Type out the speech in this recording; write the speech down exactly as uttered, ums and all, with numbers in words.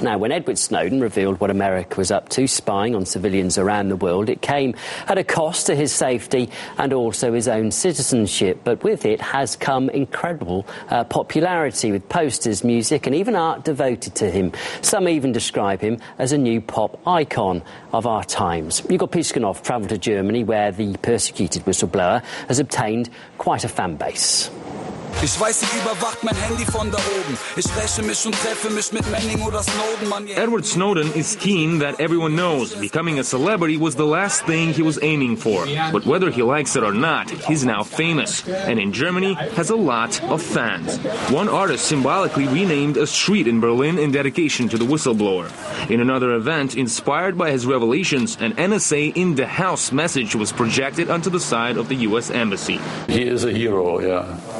Now, when Edward Snowden revealed what America was up to, spying on civilians around the world, it came at a cost to his safety and also his own citizenship. But with it has come incredible uh, popularity, with posters, music and even art devoted to him. Some even describe him as a new pop icon of our times. Igor Piskunov travelled to Germany, where the persecuted whistleblower has obtained quite a fan base. Ich weiß, sie überwacht mein Handy von da oben. Ich räche mich und treffe mich mit Manning oder Snowden, Mann. Edward Snowden is keen that everyone knows becoming a celebrity was the last thing he was aiming for. But whether he likes it or not, he's now famous, and in Germany has a lot of fans. One artist symbolically renamed a street in Berlin in dedication to the whistleblower. In another event, inspired by his revelations, an N S A in-the-house message was projected onto the side of the U S Embassy. He is a hero, yeah.